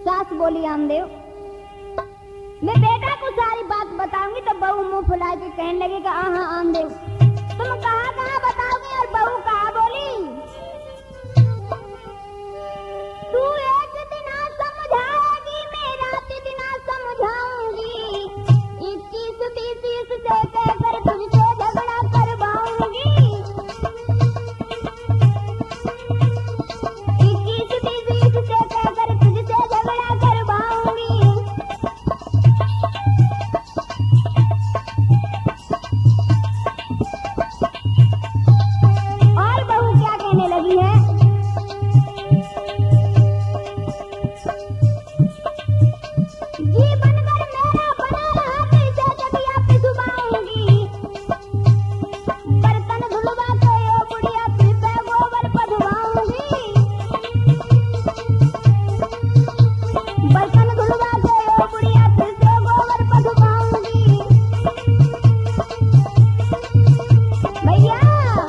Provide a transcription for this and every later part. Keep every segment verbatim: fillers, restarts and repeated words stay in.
सास बोली आमदेव, मैं बेटा को सारी बात बताऊंगी तो बहू मुंह फुला के कहने लगेगा हाँ आमदेव तुम कहाँ कहाँ बताओगे। और बहू कहाँ बोली, तू एक दिन समझाएगी मैं रात दिन समझाऊंगी, इक्कीस बीस से कहकर तुझसे झगड़ा करवाऊंगी, इक्कीस बीस से कहकर तुझसे झगड़ा करवाऊंगी। और बहू क्या कहने लगी है, जीवन भर मेरा बना रहा तुझसे जगिया पे सुबाऊंगी, बर्तन धुलवा के ओ बुढ़िया फिर से गोबर पधवाऊंगी, बर्तन धुलवा के ओ बुढ़िया फिर से गोबर पधवाऊंगी। भैया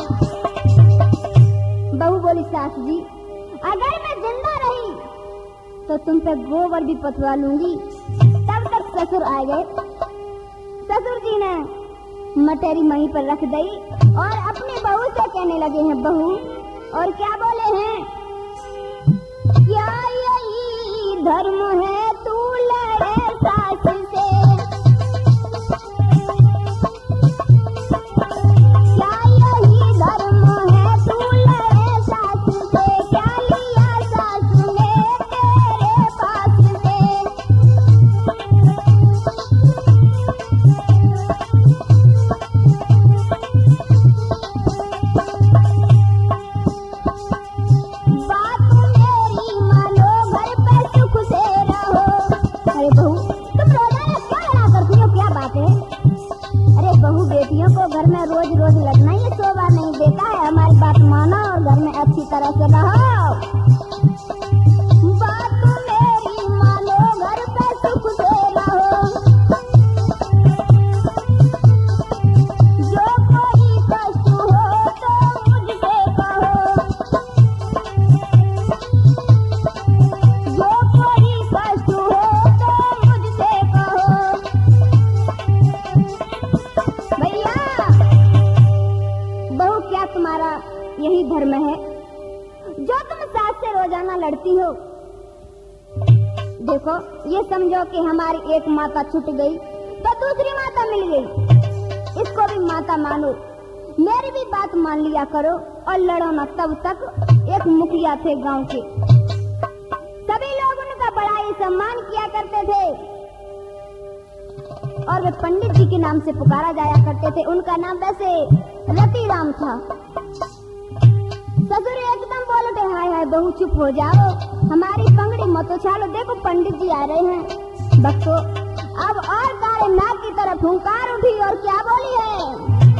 बहू बोली सास जी अगर मैं जिंदा रही तो तुम पे गोबर भी पथवा लूंगी। तब तक ससुर आ गए। ससुर जी ने मटेरी वहीं पर रख दी और अपनी बहू से कहने लगे हैं बहू, और क्या बोले हैं, क्या यही धर्म है तू लड़े सास से, क्या यही धर्म है तू लड़े सास से, क्या लिया सास ने तेरे पास से। बात मेरी मानो घर पे सुख से रहो। अरे बहू तुम रोजाना क्या लड़ा करती हो, क्या बात है। अरे बहू बेटियों को घर में रोज रोज लड़ना ये शोभा नहीं देता है, हमारी बात मानो और घर में अच्छी तरह से रहो। बात मेरी मानो घर पे सुख से रहो, जो कोई कष्ट हो तो मुझसे कहो, जो कोई कष्ट हो तो मुझसे कहो। भैया बहू क्या तुम्हारा यही धर्म है जो तुम सास से रोजाना लड़ती हो। देखो ये समझो कि हमारी एक माता छूट गई तो दूसरी माता मिल गई, इसको भी माता मानो, मेरी भी बात मान लिया करो और लड़ो ना। तब तक एक मुखिया थे गांव के, सभी लोग उनका बड़ा ही सम्मान किया करते थे और वे पंडित जी के नाम से पुकारा जाया करते थे। उनका नाम वैसे रतिराम था। ससुर एकदम बोल उठे, हाय हाय बहू चुप हो जाओ, हमारी पंगड़ी मत उछालो, देखो पंडित जी आ रहे हैं। बक्सो अब और तारे नाक की तरफ हुंकार उठी और क्या बोली है,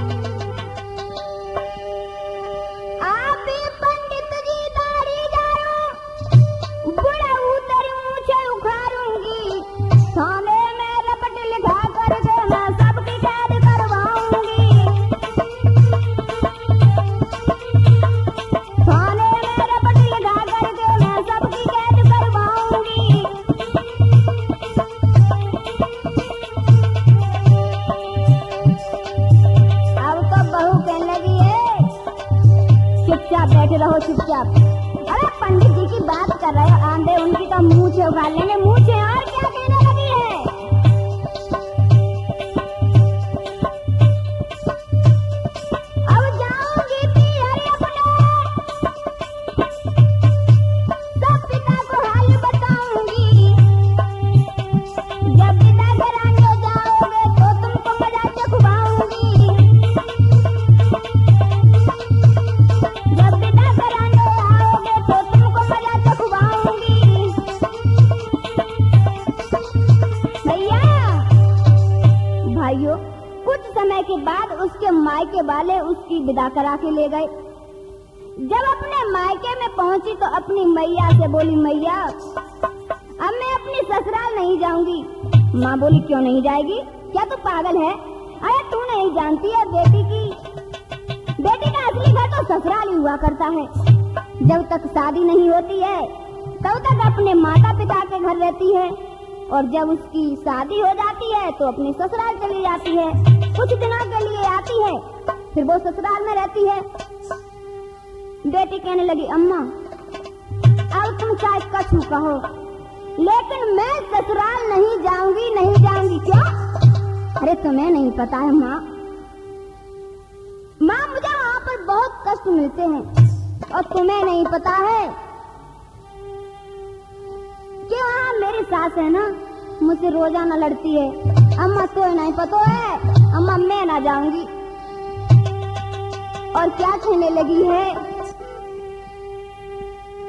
आप ही पंडित जी दाढ़ी झाड़ो, बुढ़ा उतर मूछे उखाड़ूंगी, थाने में रपट लिखा कर देना सबकी कैद करवाऊंगी, थाने में रपट लिखा कर देना सबकी कैद करवाऊंगी। अब तो बहू कहने लगी है चुपचाप बैठे रहो चुपचाप। अरे पंडित जी की बात कर रहे हो, आंधे उनकी तो मुंह से उखाड़ लेंगे, मुंह से। और क्या कहने लगी है, अब जाऊंगी पियर अपने, सब पिता को हाल बताऊंगी, जब पिता घराने जाओगे तो तुमको मजा चखवाऊंगी, जब पिता घराने आओगे तो तुमको मजा चखवाऊंगी। भैया भाइयों कुछ समय के बाद उसके मायके वाले उसकी विदा करा के ले गए। जब अपने मायके में पहुंची तो अपनी मैया से बोली, मैया अब मैं अपनी ससुराल नहीं जाऊंगी। माँ बोली, क्यों नहीं जाएगी, क्या तू पागल है। अरे तू नहीं जानती है बेटी की बेटी का असली घर तो ससुराल ही हुआ करता है। जब तक शादी नहीं होती है तब तक अपने माता पिता के घर रहती है और जब उसकी शादी हो जाती है तो अपने ससुराल चली जाती है। कुछ दिनों के लिए आती है, फिर वो ससुराल में रहती है। बेटी कहने लगी, अम्मा अब तुम चाहे कछु कहो, लेकिन मैं ससुराल नहीं जाऊंगी, नहीं जाऊंगी। क्या? अरे तुम्हें नहीं पता है माँ, माँ मुझे वहाँ पर बहुत कष्ट मिलते हैं और तुम्हें नहीं पता है कि वहाँ मेरी सास है ना, मुझसे रोजाना लड़ती है। अम्मा तो नहीं पता है, अम्मा मैं ना जाऊंगी। और क्या कहने लगी है,